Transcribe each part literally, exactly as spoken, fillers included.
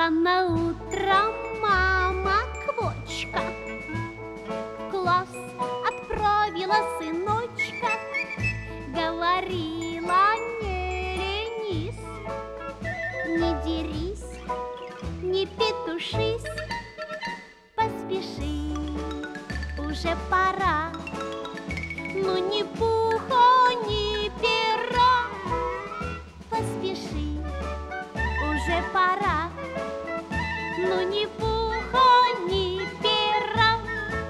Рано утром мама Квочка в класс отправила сыночка. Говорила: не ленись, не дерись, не петушись, поспеши, уже пора. Ну ни пуха, ни пера, поспеши, уже пора. Ну ни пуха, ни пера.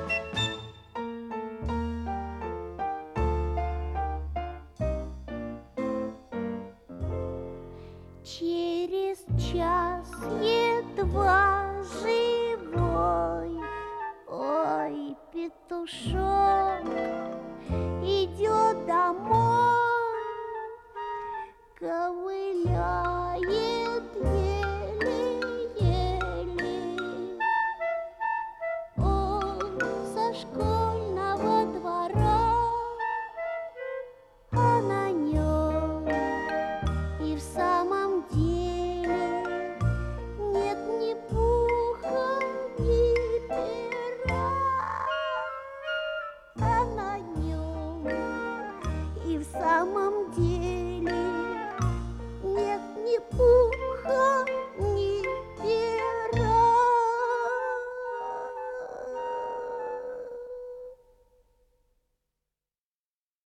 Через час едва живой, ой, петушок идет домой, ковыляет еле-еле. Он со школы